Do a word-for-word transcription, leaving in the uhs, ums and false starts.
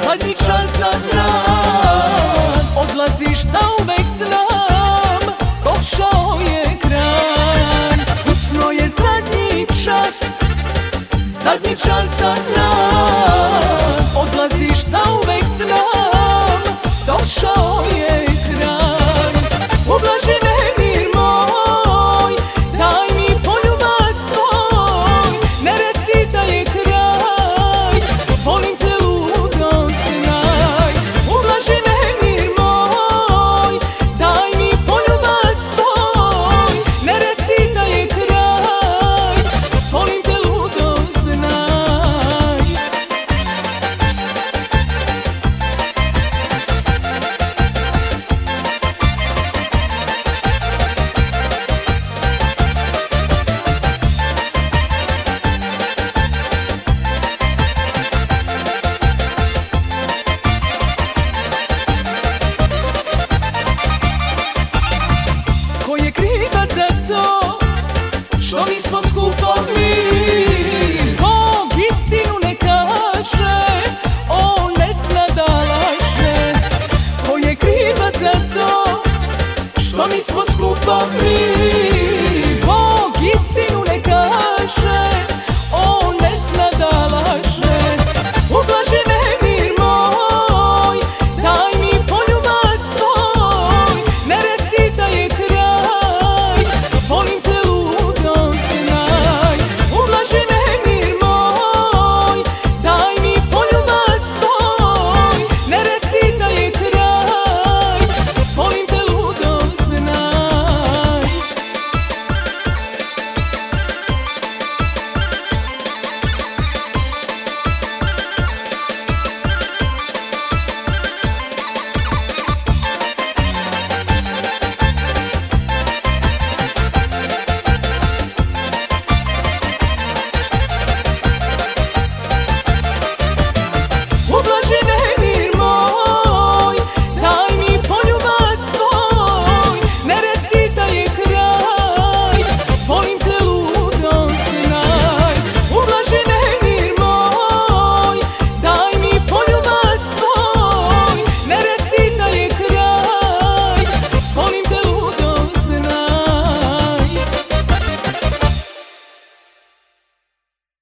zadnji čas za nas. Odlaziš zauvek s nam, došao je kraj. Kucno je zadnji čas, zadnji čas za nas. Odlaziš zauvek s nam, došao je kraj. Ublaži nemir moj, daj mi poljubac tvoj, ne reci da je kraj, volim te ludo znaj. Ublaži nemir moj, daj mi poljubac tvoj, ne reci da je kraj, volim te ludo znaj. Ko je krivac za to što nismo skupo mi? Bog istinu ne kaže, on ne zna da laže. Ko je krivac za to što nismo skupo mi?